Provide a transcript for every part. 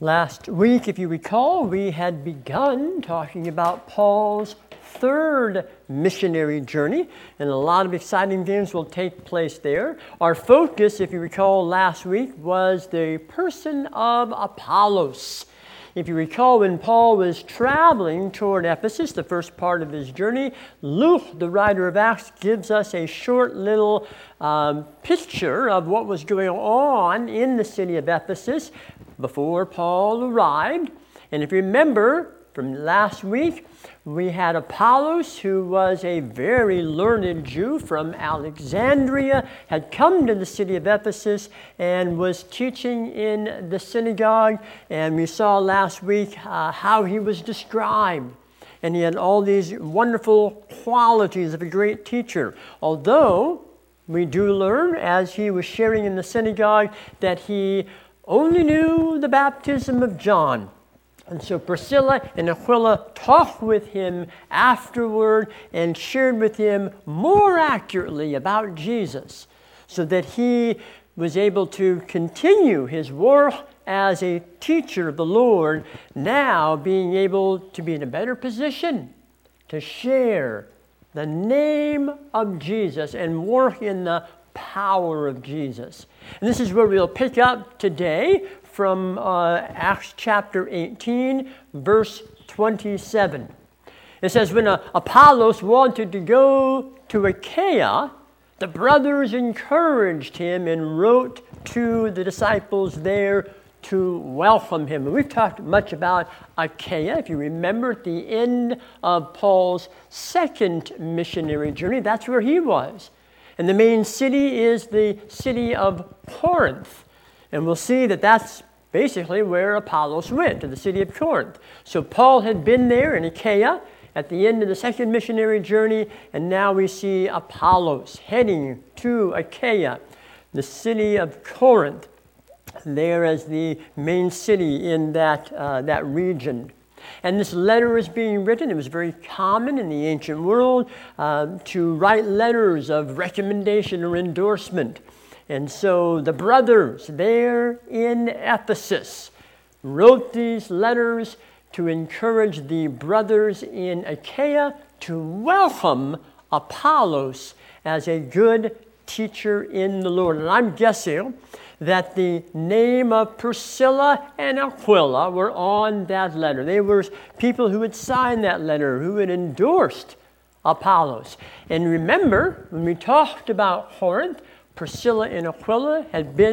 Last week, if you recall, we had begun talking about Paul's third missionary journey, and a lot of exciting things will take place there. Our focus, if you recall last week, was the person of Apollos. If you recall, when Paul was traveling toward Ephesus, the first part of his journey, Luke, the writer of Acts, gives us a short little picture of what was going on in the city of Ephesus before Paul arrived. And if you remember from last week, we had Apollos, who was a very learned Jew from Alexandria, had come to the city of Ephesus and was teaching in the synagogue. And we saw last week how he was described. And he had all these wonderful qualities of a great teacher. Although we do learn, as he was sharing in the synagogue, that he only knew the baptism of John. And so Priscilla and Aquila talked with him afterward and shared with him more accurately about Jesus, so that he was able to continue his work as a teacher of the Lord, now being able to be in a better position to share the name of Jesus and work in the power of Jesus. And this is where we'll pick up today from Acts chapter 18, verse 27. It says, when Apollos wanted to go to Achaia, the brothers encouraged him and wrote to the disciples there to welcome him. And we've talked much about Achaia. If you remember, at the end of Paul's second missionary journey, that's where he was. And the main city is the city of Corinth. And we'll see that that's basically where Apollos went, to the city of Corinth. So Paul had been there in Achaia at the end of the second missionary journey, and now we see Apollos heading to Achaia, the city of Corinth, there as the main city in that region. And this letter is being written. It was very common in the ancient world to write letters of recommendation or endorsement. And so the brothers there in Ephesus wrote these letters to encourage the brothers in Achaia to welcome Apollos as a good teacher in the Lord. And I'm guessing that the name of Priscilla and Aquila were on that letter. They were people who had signed that letter, who had endorsed Apollos. And remember, when we talked about Corinth, Priscilla and Aquila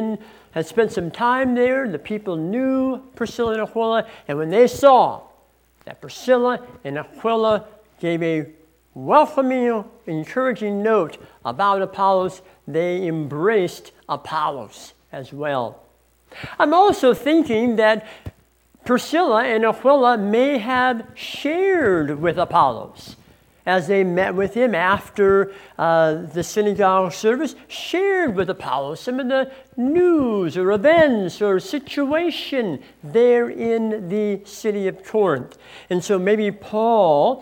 had spent some time there. The people knew Priscilla and Aquila, and when they saw that Priscilla and Aquila gave a welcoming, encouraging note about Apollos, they embraced Apollos as well. I'm also thinking that Priscilla and Aquila may have shared with Apollos as they met with him after the synagogue service, shared with Apollos some of the news or events or situation there in the city of Corinth. And so maybe Apollos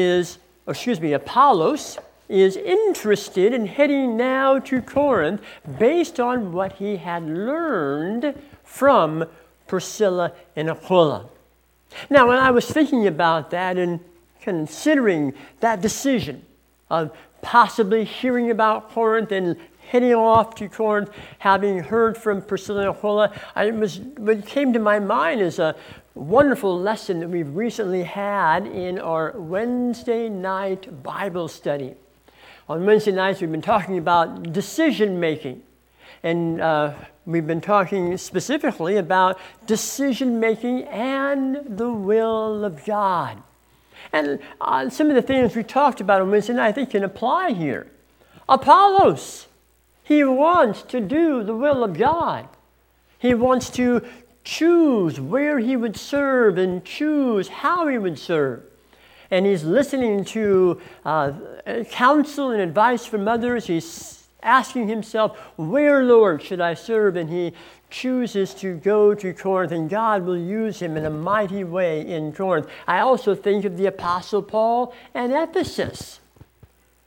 is interested in heading now to Corinth based on what he had learned from Priscilla and Aquila. Now, when I was thinking about that and considering that decision of possibly hearing about Corinth and heading off to Corinth, having heard from Priscilla and Aquila, what came to my mind is a wonderful lesson that we've recently had in our Wednesday night Bible study. On Wednesday nights, we've been talking about decision-making, and we've been talking specifically about decision-making and the will of God. And some of the things we talked about on Wednesday night, I think, can apply here. Apollos, he wants to do the will of God. He wants to choose where he would serve and choose how he would serve. And he's listening to counsel and advice from others. He's asking himself, where, Lord, should I serve? And he chooses to go to Corinth, and God will use him in a mighty way in Corinth. I also think of the Apostle Paul and Ephesus.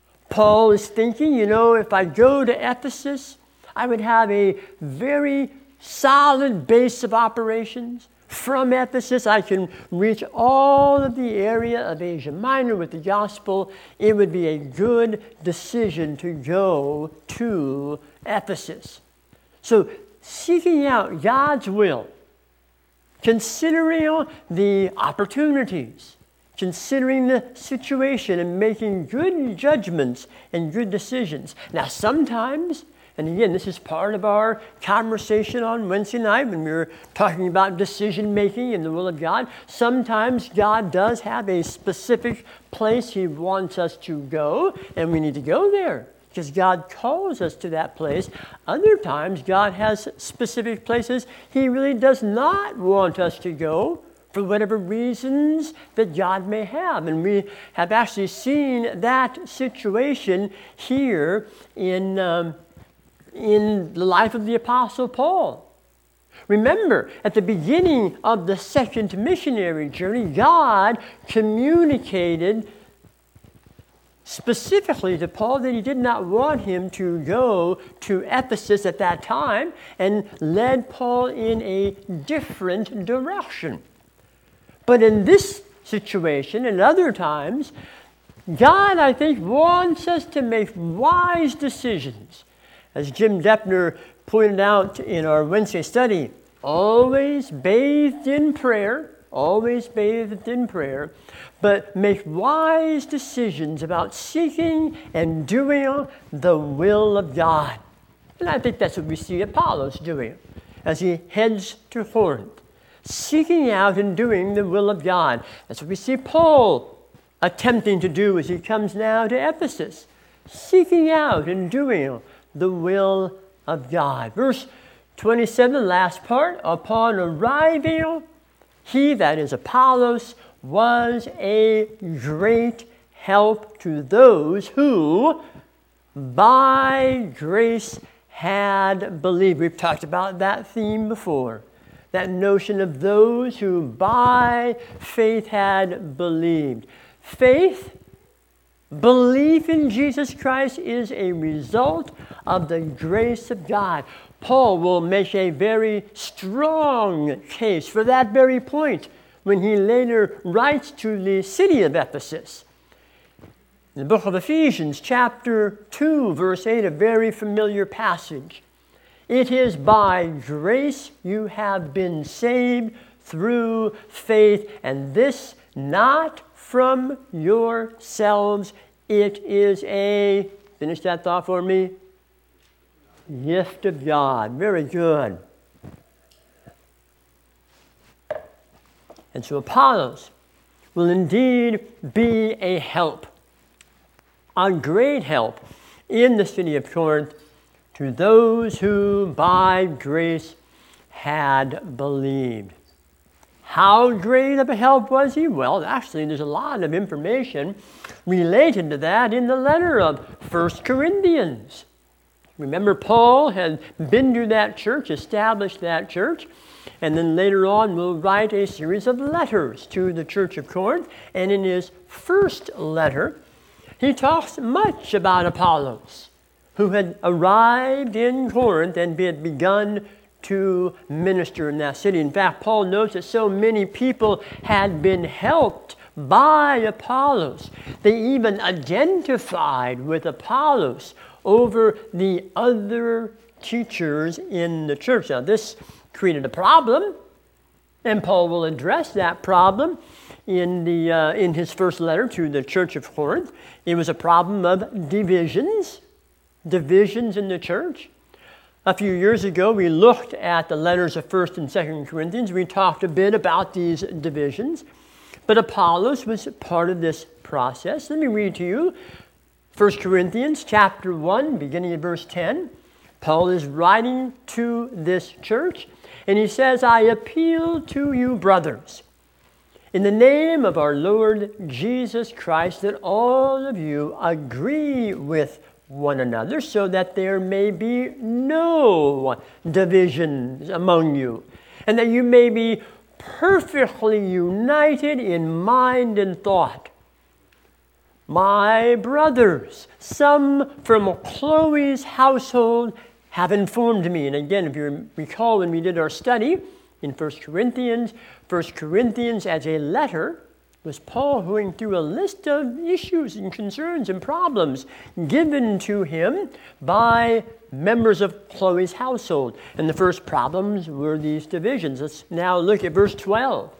Paul is thinking, if I go to Ephesus, I would have a very solid base of operations. From Ephesus, I can reach all of the area of Asia Minor with the gospel. It would be a good decision to go to Ephesus. So, seeking out God's will, considering the opportunities, considering the situation, and making good judgments and good decisions. Now, sometimes, and again, this is part of our conversation on Wednesday night when we were talking about decision making and the will of God. Sometimes God does have a specific place He wants us to go, and we need to go there because God calls us to that place. Other times, God has specific places He really does not want us to go for whatever reasons that God may have. And we have actually seen that situation here in the life of the Apostle Paul. Remember, at the beginning of the second missionary journey, God communicated specifically to Paul that He did not want him to go to Ephesus at that time, and led Paul in a different direction. But in this situation and other times, God, I think, wants us to make wise decisions. As Jim Deppner pointed out in our Wednesday study, always bathed in prayer, but make wise decisions about seeking and doing the will of God. And I think that's what we see Apollos doing as he heads to Corinth, seeking out and doing the will of God. That's what we see Paul attempting to do as he comes now to Ephesus, seeking out and doing the will of God. Verse 27, last part, upon arriving, he, that is Apollos, was a great help to those who by grace had believed. We've talked about that theme before. That notion of those who by faith had believed. Faith, belief in Jesus Christ, is a result of the grace of God. Paul will make a very strong case for that very point when he later writes to the city of Ephesus. In the book of Ephesians, chapter 2, verse 8, a very familiar passage. It is by grace you have been saved through faith, and this not from yourselves. It is a, finish that thought for me, gift of God. Very good. And so Apollos will indeed be a help, a great help in the city of Corinth to those who by grace had believed. How great of a help was he? Well, actually, there's a lot of information related to that in the letter of 1 Corinthians. Remember, Paul had been to that church, established that church, and then later on will write a series of letters to the church of Corinth. And in his first letter, he talks much about Apollos, who had arrived in Corinth and had begun to minister in that city. In fact, Paul notes that so many people had been helped by Apollos. They even identified with Apollos over the other teachers in the church. Now, this created a problem, and Paul will address that problem in his first letter to the church of Corinth. It was a problem of divisions in the church. A few years ago, we looked at the letters of 1 and 2 Corinthians. We talked a bit about these divisions, but Apollos was part of this process. Let me read to you 1 Corinthians chapter 1, beginning at verse 10. Paul is writing to this church, and he says, I appeal to you, brothers, in the name of our Lord Jesus Christ, that all of you agree with one another, so that there may be no divisions among you, and that you may be perfectly united in mind and thought. My brothers, some from Chloe's household have informed me. And again, if you recall when we did our study in 1 Corinthians as a letter was Paul going through a list of issues and concerns and problems given to him by members of Chloe's household. And the first problems were these divisions. Let's now look at verse 12.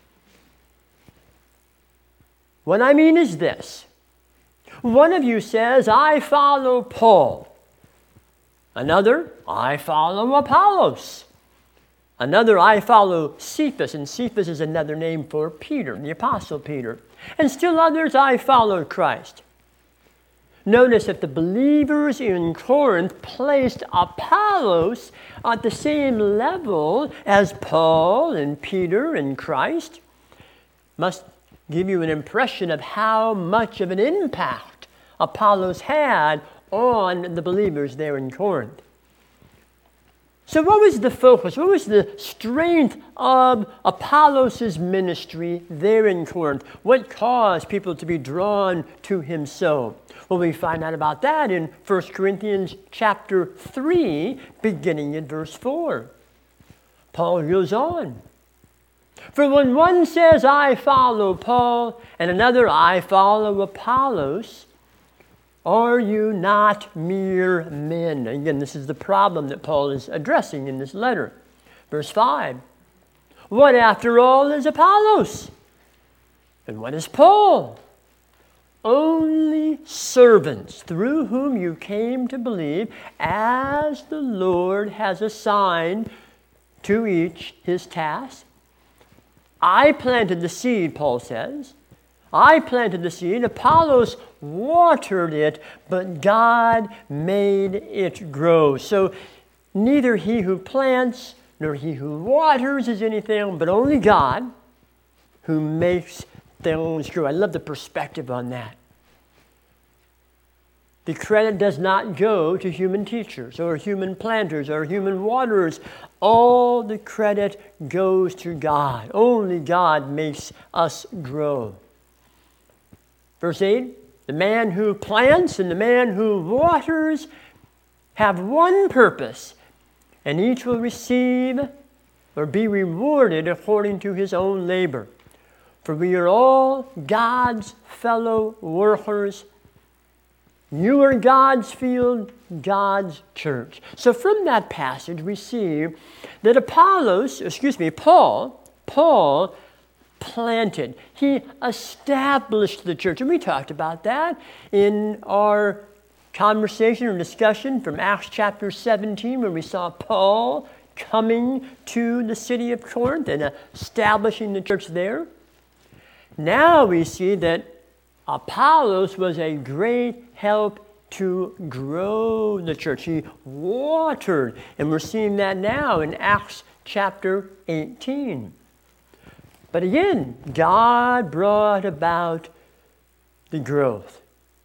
What I mean is this. One of you says, I follow Paul. Another, I follow Apollos. Another, I follow Cephas, and Cephas is another name for Peter, the Apostle Peter. And still others, I follow Christ. Notice that the believers in Corinth placed Apollos at the same level as Paul and Peter and Christ. Must give you an impression of how much of an impact Apollos had on the believers there in Corinth. So what was the focus? What was the strength of Apollos' ministry there in Corinth? What caused people to be drawn to him so? Well, we find out about that in 1 Corinthians chapter 3, beginning at verse 4. Paul goes on. For when one says, I follow Paul, and another, I follow Apollos, are you not mere men? Again, this is the problem that Paul is addressing in this letter. Verse 5. What after all is Apollos? And what is Paul? Only servants through whom you came to believe, as the Lord has assigned to each his task. I planted the seed, Paul says. I planted the seed, Apollos watered it, but God made it grow. So neither he who plants nor he who waters is anything, but only God who makes things grow. I love the perspective on that. The credit does not go to human teachers or human planters or human waterers. All the credit goes to God. Only God makes us grow. Verse 8, the man who plants and the man who waters have one purpose, and each will receive or be rewarded according to his own labor. For we are all God's fellow workers. You are God's field, God's church. So from that passage we see that Paul planted. He established the church. And we talked about that in our conversation or discussion from Acts chapter 17, where we saw Paul coming to the city of Corinth and establishing the church there. Now we see that Apollos was a great help to grow the church. He watered, and we're seeing that now in Acts chapter 18. But again, God brought about the growth.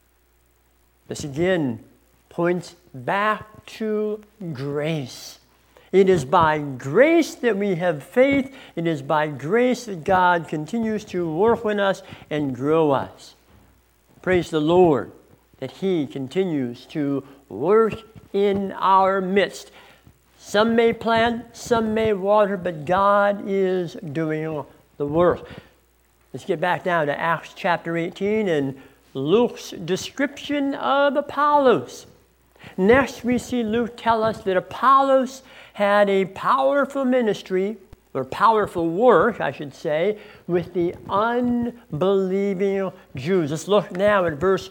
This again points back to grace. It is by grace that we have faith. It is by grace that God continues to work in us and grow us. Praise the Lord that He continues to work in our midst. Some may plant, some may water, but God is doing the work. Let's get back now to Acts chapter 18 and Luke's description of Apollos. Next, we see Luke tell us that Apollos had a powerful ministry, or powerful work, I should say, with the unbelieving Jews. Let's look now at verse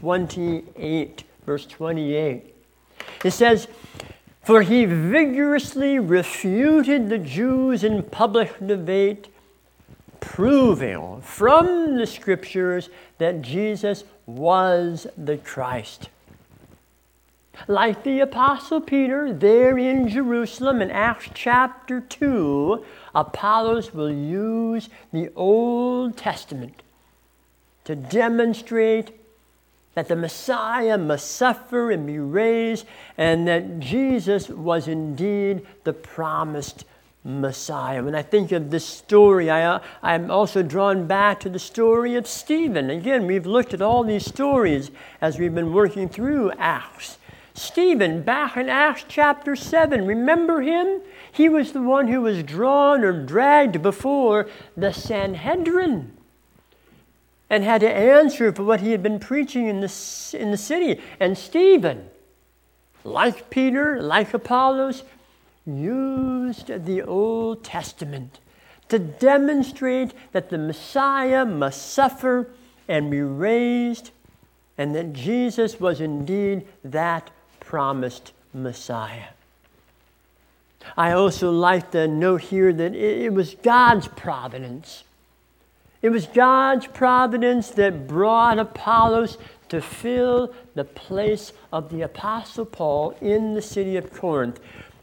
28. Verse 28. It says, For he vigorously refuted the Jews in public debate, proving from the Scriptures that Jesus was the Christ. Like the Apostle Peter there in Jerusalem in Acts chapter 2, Apollos will use the Old Testament to demonstrate that the Messiah must suffer and be raised, and that Jesus was indeed the promised Messiah. When I think of this story, I'm also drawn back to the story of Stephen. Again, we've looked at all these stories as we've been working through Acts. Stephen, back in Acts chapter 7, remember him? He was the one who was drawn or dragged before the Sanhedrin and had to answer for what he had been preaching in the city. And Stephen, like Peter, like Apollos, used the Old Testament to demonstrate that the Messiah must suffer and be raised, and that Jesus was indeed that promised Messiah. I also like to note here that it was God's providence. It was God's providence that brought Apollos to fill the place of the Apostle Paul in the city of Corinth.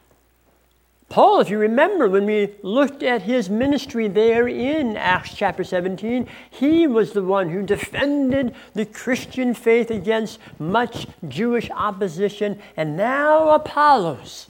Paul, if you remember, when we looked at his ministry there in Acts chapter 17, he was the one who defended the Christian faith against much Jewish opposition. And now Apollos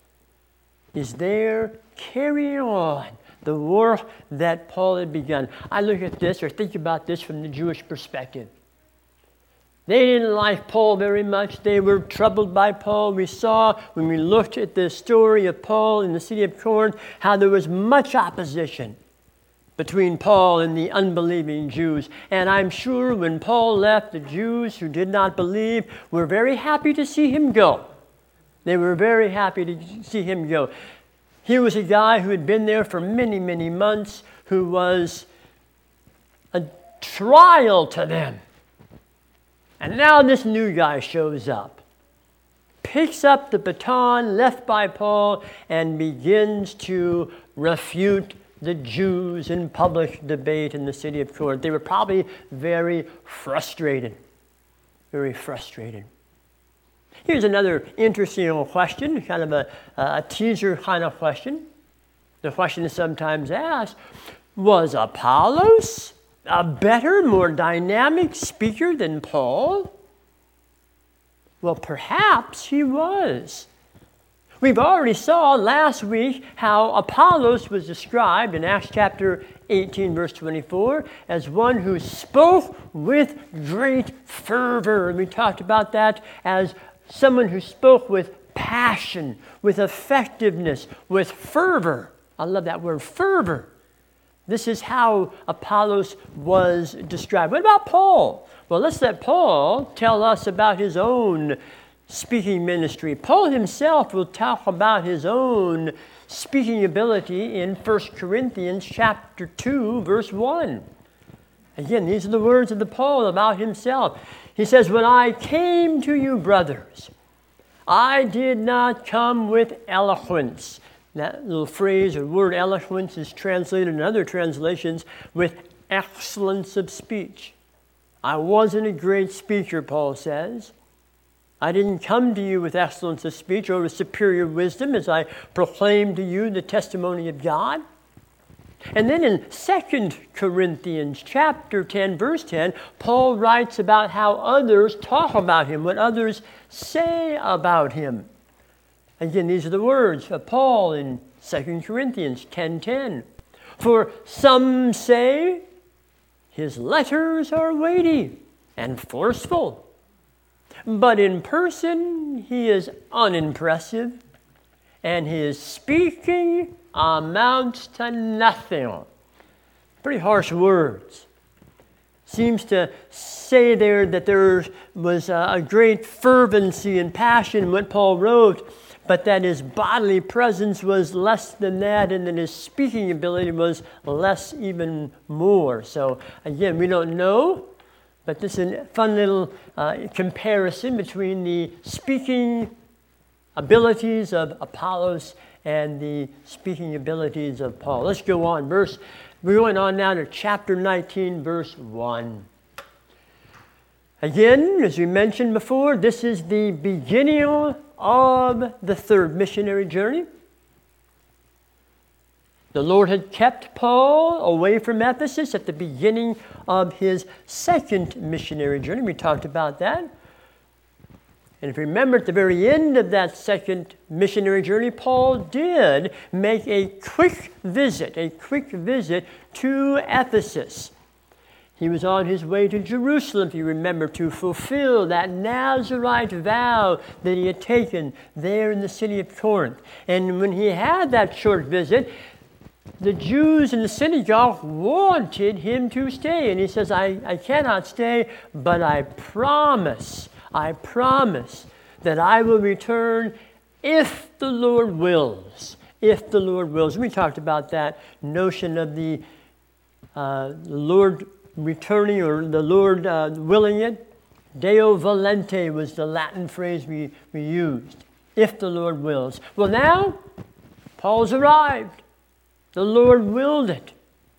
is there carrying on the work that Paul had begun. I look at this or think about this from the Jewish perspective. They didn't like Paul very much. They were troubled by Paul. We saw when we looked at the story of Paul in the city of Corinth how there was much opposition between Paul and the unbelieving Jews. And I'm sure when Paul left, the Jews who did not believe were very happy to see him go. They were very happy to see him go. He was a guy who had been there for many, many months, who was a trial to them. And now this new guy shows up, picks up the baton left by Paul, and begins to refute the Jews in public debate in the city of Corinth. They were probably very frustrated. Very frustrated. Here's another interesting question, kind of a teaser kind of question. The question is sometimes asked, was Apollos a better, more dynamic speaker than Paul? Well, perhaps he was. We've already saw last week how Apollos was described in Acts chapter 18, verse 24, as one who spoke with great fervor. And we talked about that as someone who spoke with passion, with effectiveness, with fervor. I love that word, fervor. This is how Apollos was described. What about Paul? Well, let's let Paul tell us about his own speaking ministry. Paul himself will talk about his own speaking ability in 1 Corinthians chapter 2, verse 1. Again, these are the words of the Paul about himself. He says, "When I came to you, brothers, I did not come with eloquence." That little phrase or word eloquence is translated in other translations with excellence of speech. I wasn't a great speaker, Paul says. I didn't come to you with excellence of speech or with superior wisdom as I proclaimed to you the testimony of God. And then in 2 Corinthians chapter 10, verse 10, Paul writes about how others talk about him, what others say about him. Again, these are the words of Paul in 2 Corinthians 10:10. "For some say his letters are weighty and forceful, but in person he is unimpressive, and his speaking amounts to nothing." Pretty harsh words. Seems to say there that there was a great fervency and passion in what Paul wrote, but that his bodily presence was less than that, and that his speaking ability was less even more. So again, we don't know, but this is a fun little comparison between the speaking abilities of Apollos and the speaking abilities of Paul. Let's go on. We're going on now to chapter 19, verse 1. Again, as we mentioned before, this is the beginning of the third missionary journey. The Lord had kept Paul away from Ephesus at the beginning of his second missionary journey. We talked about that. And if you remember, at the very end of that second missionary journey, Paul did make a quick visit to Ephesus. He was on his way to Jerusalem, if you remember, to fulfill that Nazirite vow that he had taken there in the city of Corinth. And when he had that short visit, the Jews in the synagogue wanted him to stay. And he says, I cannot stay, but I promise that I will return if the Lord wills. If the Lord wills. We talked about that notion of the Lord returning, or the Lord willing it. Deo volente was the Latin phrase we used. If the Lord wills. Well, now, Paul's arrived. The Lord willed it.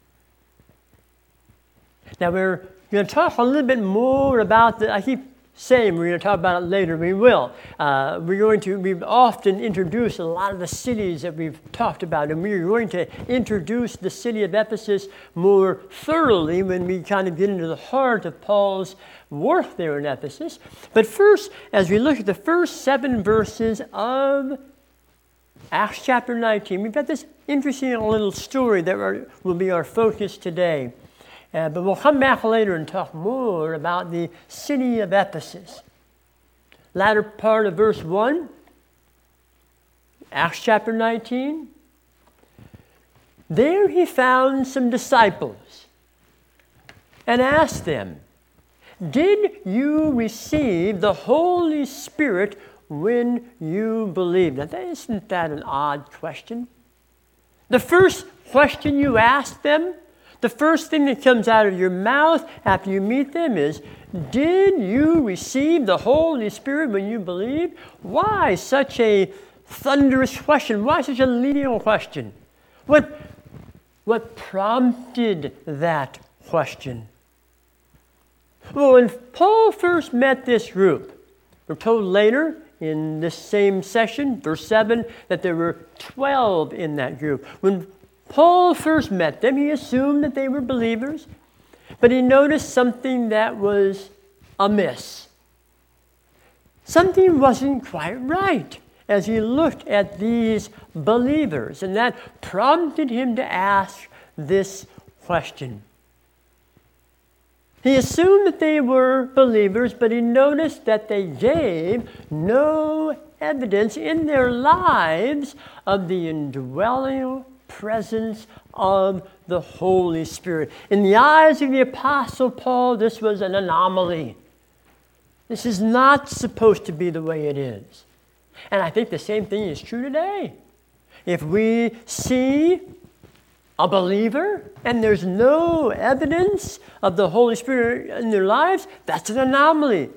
Now, we're going to talk a little bit more about I keep saying we're going to talk about it later. We will. We've often introduced a lot of the cities that we've talked about, and we're going to introduce the city of Ephesus more thoroughly when we kind of get into the heart of Paul's work there in Ephesus. But first, as we look at the first 7 verses of Acts chapter 19, we've got this interesting little story that will be our focus today. But we'll come back later and talk more about the city of Ephesus. Latter part of verse 1, Acts chapter 19. There he found some disciples and asked them, "Did you receive the Holy Spirit when you believed?" Now, isn't that an odd question? The first question you ask them, the first thing that comes out of your mouth after you meet them is, "Did you receive the Holy Spirit when you believed?" Why such a thunderous question? Why such a leading question? What prompted that question? Well, when Paul first met this group, we're told later in this same session, verse 7, that there were 12 in that group. When Paul first met them, he assumed that they were believers, but he noticed something that was amiss. Something wasn't quite right as he looked at these believers, and that prompted him to ask this question. He assumed that they were believers, but he noticed that they gave no evidence in their lives of the indwelling presence of the Holy Spirit. In the eyes of the Apostle Paul, this was an anomaly. This is not supposed to be the way it is. And I think the same thing is true today. If we see a believer and there's no evidence of the Holy Spirit in their lives, that's an anomaly.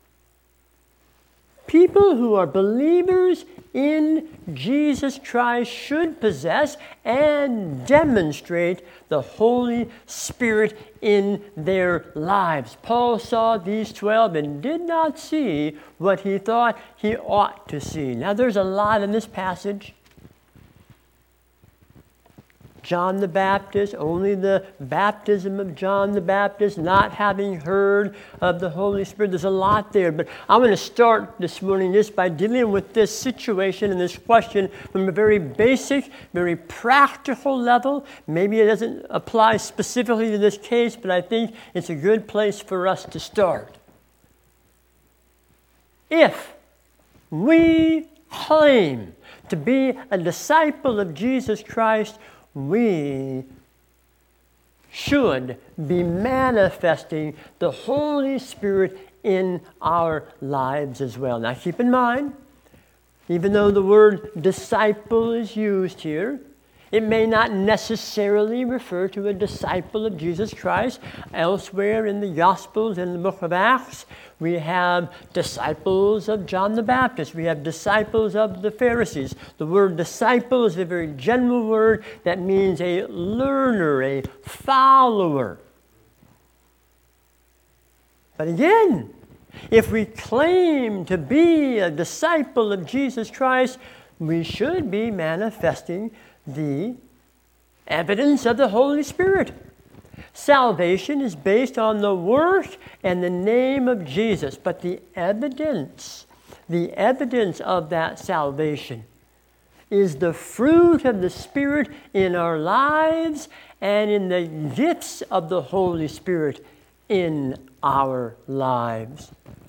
People who are believers in Jesus Christ should possess and demonstrate the Holy Spirit in their lives. Paul saw these 12 and did not see what he thought he ought to see. Now, there's a lot in this passage. John the Baptist, only the baptism of John the Baptist, not having heard of the Holy Spirit. There's a lot there, but I'm going to start this morning just by dealing with this situation and this question from a very basic, very practical level. Maybe it doesn't apply specifically to this case, but I think it's a good place for us to start. If we claim to be a disciple of Jesus Christ, we should be manifesting the Holy Spirit in our lives as well. Now keep in mind, even though the word disciple is used here, it may not necessarily refer to a disciple of Jesus Christ. Elsewhere in the Gospels, in the book of Acts, we have disciples of John the Baptist. We have disciples of the Pharisees. The word disciple is a very general word that means a learner, a follower. But again, if we claim to be a disciple of Jesus Christ, we should be manifesting the evidence of the Holy Spirit. Salvation is based on the work and the name of Jesus, but the evidence of that salvation is the fruit of the Spirit in our lives and in the gifts of the Holy Spirit in our lives.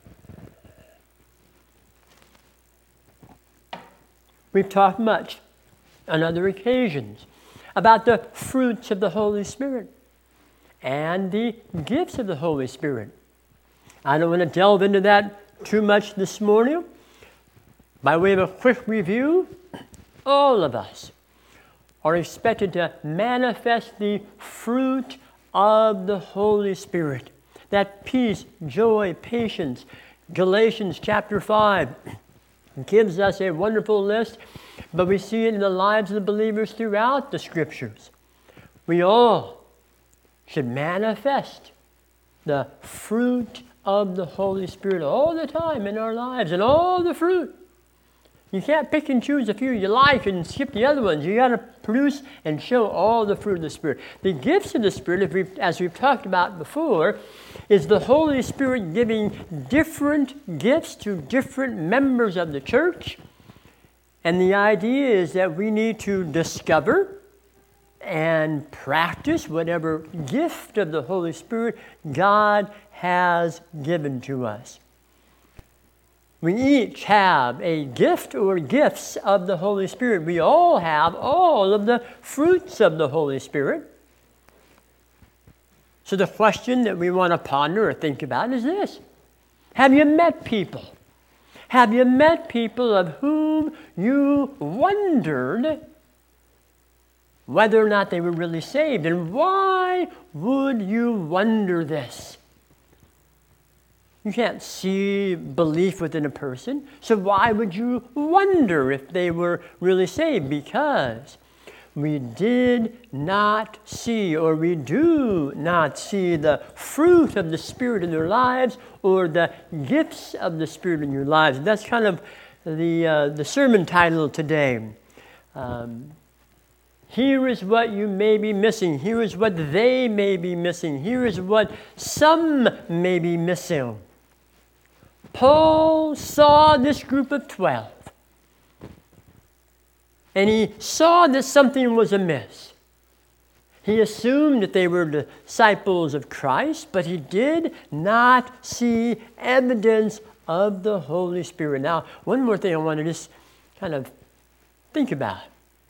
We've talked much on other occasions about the fruits of the Holy Spirit and the gifts of the Holy Spirit. I don't want to delve into that too much this morning. By way of a quick review, all of us are expected to manifest the fruit of the Holy Spirit. That peace, joy, patience. Galatians chapter 5 gives us a wonderful list, but we see it in the lives of the believers throughout the Scriptures. We all should manifest the fruit of the Holy Spirit all the time in our lives, and all the fruit. You can't pick and choose a few you like and skip the other ones. You got to produce and show all the fruit of the Spirit. The gifts of the Spirit, as we've talked about before, is the Holy Spirit giving different gifts to different members of the church. And the idea is that we need to discover and practice whatever gift of the Holy Spirit God has given to us. We each have a gift or gifts of the Holy Spirit. We all have all of the fruits of the Holy Spirit. So the question that we want to ponder or think about is this. Have you met people? Have you met people of whom you wondered whether or not they were really saved? And why would you wonder this? You can't see belief within a person, so why would you wonder if they were really saved? Because we did not see, or we do not see, the fruit of the Spirit in their lives or the gifts of the Spirit in your lives. That's kind of the sermon title today. Here is what you may be missing. Here is what they may be missing. Here is what some may be missing. Paul saw this group of 12, and he saw that something was amiss. He assumed that they were disciples of Christ, but he did not see evidence of the Holy Spirit. Now, one more thing I want to just kind of think about.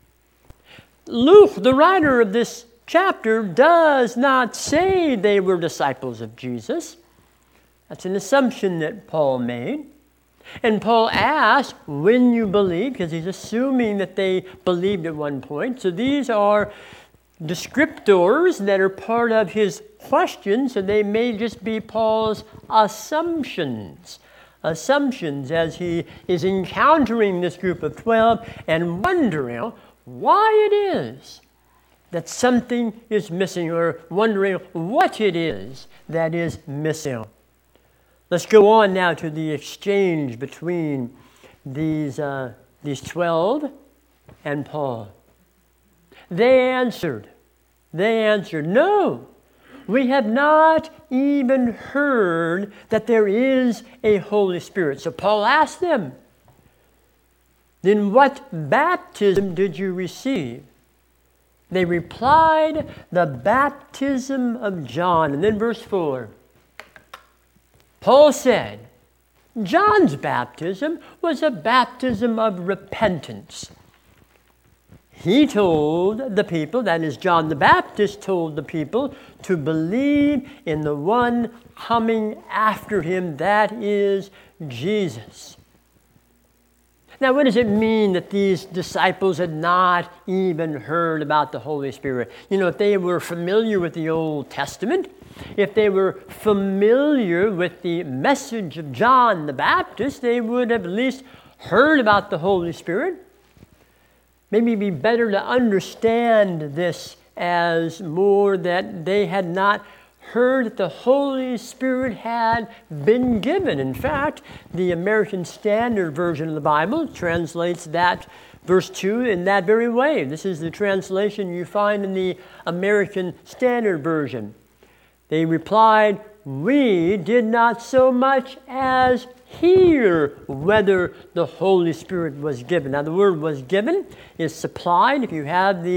Luke, the writer of this chapter, does not say they were disciples of Jesus. That's an assumption that Paul made. And Paul asked, when you believe, because he's assuming that they believed at one point. So these are descriptors that are part of his question, so they may just be Paul's assumptions. Assumptions as he is encountering this group of 12 and wondering why it is that something is missing, or wondering what it is that is missing. Let's go on now to the exchange between these 12 and Paul. They answered, no, we have not even heard that there is a Holy Spirit. So Paul asked them, then what baptism did you receive? They replied, the baptism of John. And then verse 4. Paul said, John's baptism was a baptism of repentance. He told the people, that is, John the Baptist told the people, to believe in the one coming after him, that is, Jesus. Now, what does it mean that these disciples had not even heard about the Holy Spirit? You know, if they were familiar with the Old Testament, if they were familiar with the message of John the Baptist, they would have at least heard about the Holy Spirit. Maybe it'd be better to understand this as more that they had not heard that the Holy Spirit had been given. In fact, the American Standard Version of the Bible translates that verse 2 in that very way. This is the translation you find in the American Standard Version. They replied, we did not so much as hear whether the Holy Spirit was given. Now, the word was given is supplied. If you have the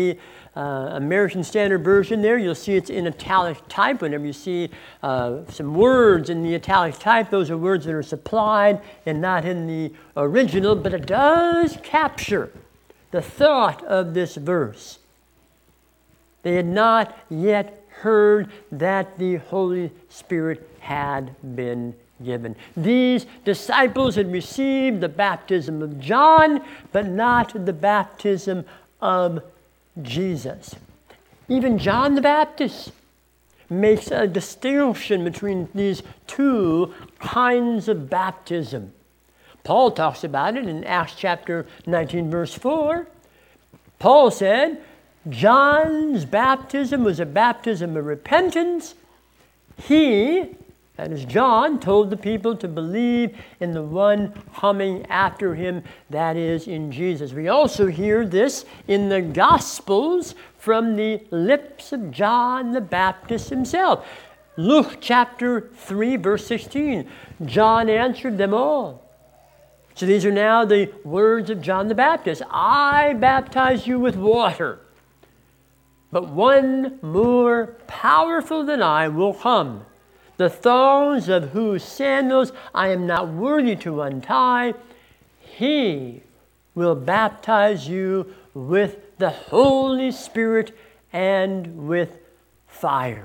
American Standard Version there, you'll see it's in italic type. Whenever you see some words in the italic type, those are words that are supplied and not in the original, but it does capture the thought of this verse. They had not yet heard that the Holy Spirit had been given. These disciples had received the baptism of John, but not the baptism of Jesus. Even John the Baptist makes a distinction between these two kinds of baptism. Paul talks about it in Acts chapter 19, verse 4. Paul said, John's baptism was a baptism of repentance. He, that is John, told the people to believe in the one coming after him, that is, in Jesus. We also hear this in the Gospels from the lips of John the Baptist himself. Luke chapter 3, verse 16. John answered them all. So these are now the words of John the Baptist. I baptize you with water, but one more powerful than I will come, the thongs of whose sandals I am not worthy to untie. He will baptize you with the Holy Spirit and with fire.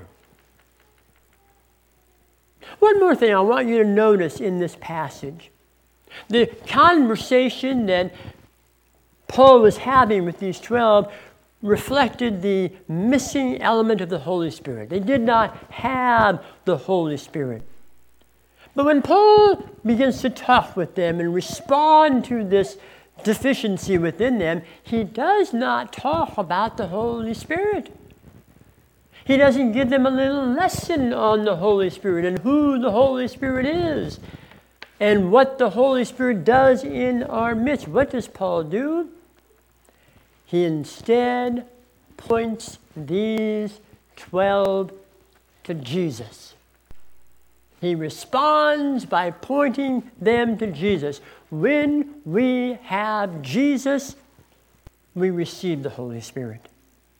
One more thing I want you to notice in this passage. The conversation that Paul was having with these 12 reflected the missing element of the Holy Spirit. They did not have the Holy Spirit. But when Paul begins to talk with them and respond to this deficiency within them, he does not talk about the Holy Spirit. He doesn't give them a little lesson on the Holy Spirit and who the Holy Spirit is and what the Holy Spirit does in our midst. What does Paul do? He instead points these 12 to Jesus. He responds by pointing them to Jesus. When we have Jesus, we receive the Holy Spirit.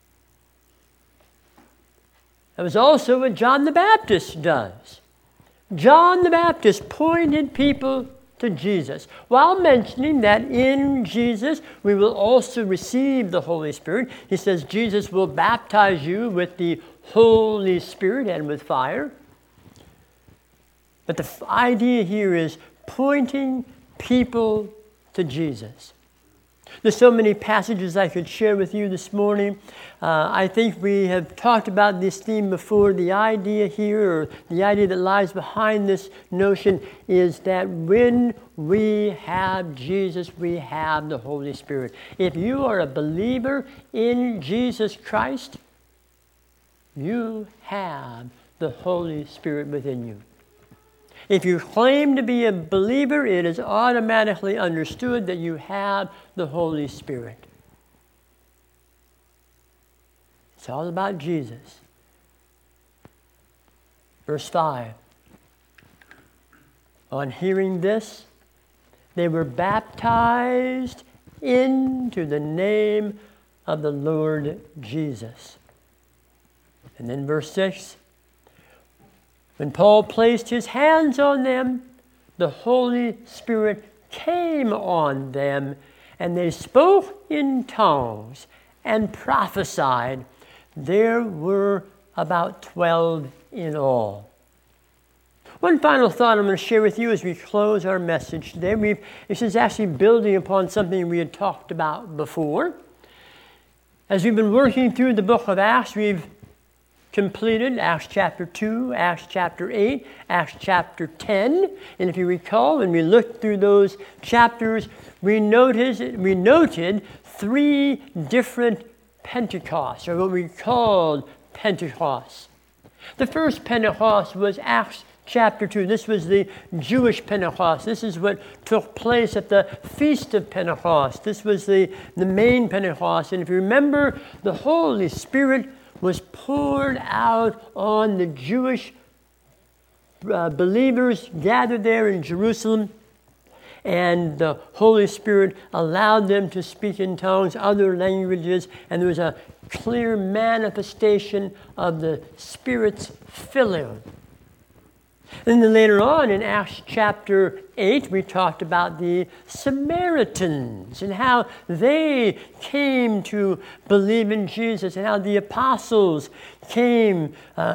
That was also what John the Baptist does. John the Baptist pointed people to Jesus, while mentioning that in Jesus we will also receive the Holy Spirit. He says Jesus will baptize you with the Holy Spirit and with fire. But the idea here is pointing people to Jesus. There's so many passages I could share with you this morning. I think we have talked about this theme before. The idea here, or the idea that lies behind this notion, is that when we have Jesus, we have the Holy Spirit. If you are a believer in Jesus Christ, you have the Holy Spirit within you. If you claim to be a believer, it is automatically understood that you have the Holy Spirit. It's all about Jesus. Verse 5. On hearing this, they were baptized into the name of the Lord Jesus. And then verse 6. When Paul placed his hands on them, the Holy Spirit came on them, and they spoke in tongues and prophesied. There were about 12 in all. One final thought I'm going to share with you as we close our message today. This is actually building upon something we had talked about before. As we've been working through the book of Acts, we've completed Acts chapter 2, Acts chapter 8, Acts chapter 10. And if you recall, when we looked through those chapters, we noted 3 different Pentecosts, or what we called Pentecost. The first Pentecost was Acts chapter 2. This was the Jewish Pentecost. This is what took place at the Feast of Pentecost. This was the main Pentecost. And if you remember, the Holy Spirit was poured out on the Jewish believers gathered there in Jerusalem. and the Holy Spirit allowed them to speak in tongues, other languages, and there was a clear manifestation of the Spirit's filling. And then later on in Acts chapter 8, we talked about the Samaritans and how they came to believe in Jesus and how the apostles came,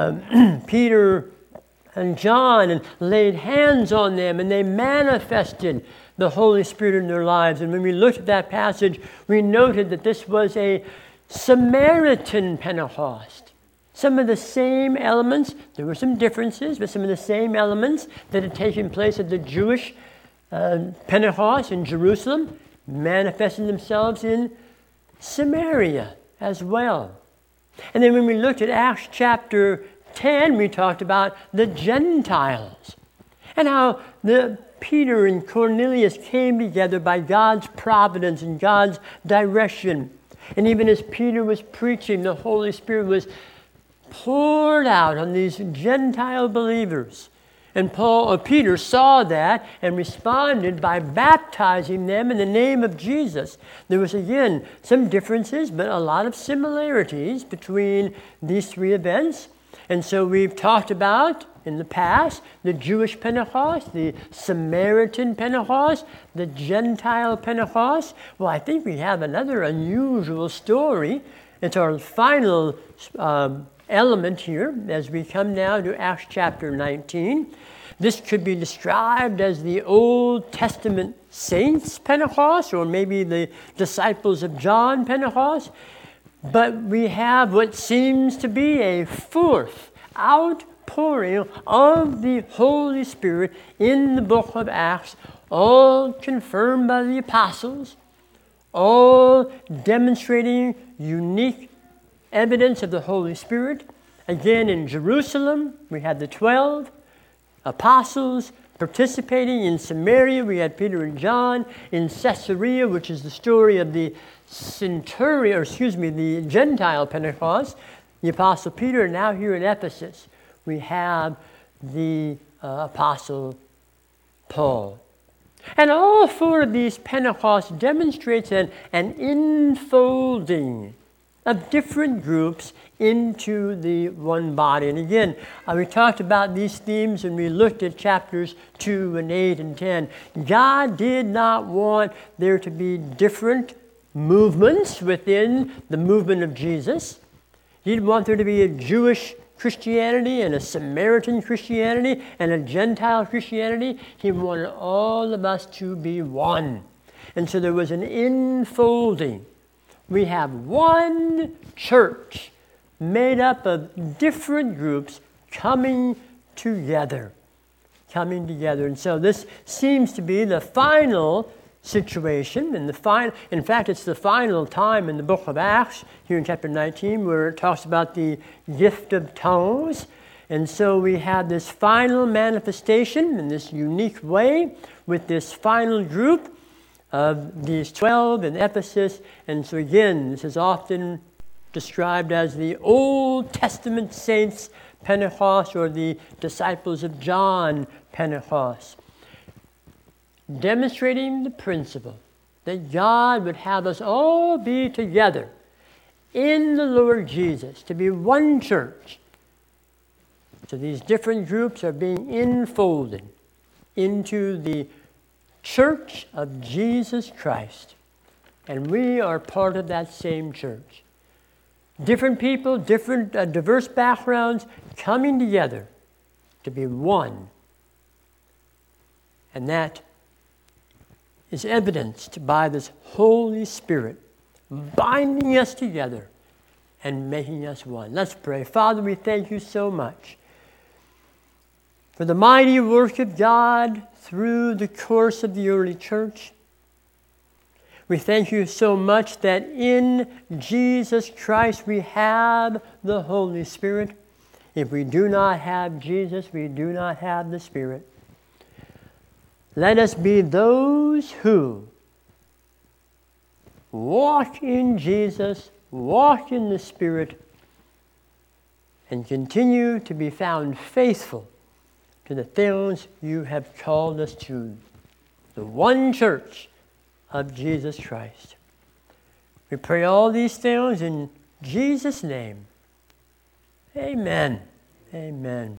Peter and John, and laid hands on them and they manifested the Holy Spirit in their lives. And when we looked at that passage, we noted that this was a Samaritan Pentecost. Some of the same elements, there were some differences, but some of the same elements that had taken place at the Jewish Pentecost in Jerusalem manifested themselves in Samaria as well. And then when we looked at Acts chapter 10, we talked about the Gentiles and how Peter and Cornelius came together by God's providence and God's direction. And even as Peter was preaching, the Holy Spirit was poured out on these Gentile believers. And Peter saw that and responded by baptizing them in the name of Jesus. There was, again, some differences, but a lot of similarities between these three events. And so we've talked about, in the past, the Jewish Pentecost, the Samaritan Pentecost, the Gentile Pentecost. Well, I think we have another unusual story. It's our final element here as we come now to Acts chapter 19. This could be described as the Old Testament saints Pentecost, or maybe the disciples of John Pentecost. But we have what seems to be a fourth outpouring of the Holy Spirit in the book of Acts, all confirmed by the apostles, all demonstrating unique evidence of the Holy Spirit. Again, in Jerusalem, we had the 12 apostles participating. In Samaria, we had Peter and John. In Caesarea, which is the story of the the Gentile Pentecost, the Apostle Peter. And now here in Ephesus, we have the Apostle Paul. And all four of these Pentecosts demonstrates an enfolding of different groups into the one body. And again, we talked about these themes and we looked at chapters 2 and 8 and 10. God did not want there to be different movements within the movement of Jesus. He didn't want there to be a Jewish Christianity and a Samaritan Christianity and a Gentile Christianity. He wanted all of us to be one. And so there was an enfolding. We have one church made up of different groups coming together. And so this seems to be the final situation, and in fact, it's the final time in the book of Acts, here in chapter 19, where it talks about the gift of tongues. And so we have this final manifestation in this unique way with this final group of these 12 in Ephesus. And so again, this is often described as the Old Testament saints Pentecost, or the disciples of John Pentecost, demonstrating the principle that God would have us all be together in the Lord Jesus, to be one church. So these different groups are being enfolded into the Church of Jesus Christ. And we are part of that same church. Different people, different diverse backgrounds coming together to be one. And that is evidenced by this Holy Spirit binding us together and making us one. Let's pray. Father, we thank you so much for the mighty work of God through the course of the early church. We thank you so much that in Jesus Christ we have the Holy Spirit. If we do not have Jesus, we do not have the Spirit. Let us be those who walk in Jesus, walk in the Spirit, and continue to be found faithful to the things you have called us to. the one church of Jesus Christ. We pray all these things in Jesus' name. Amen. Amen.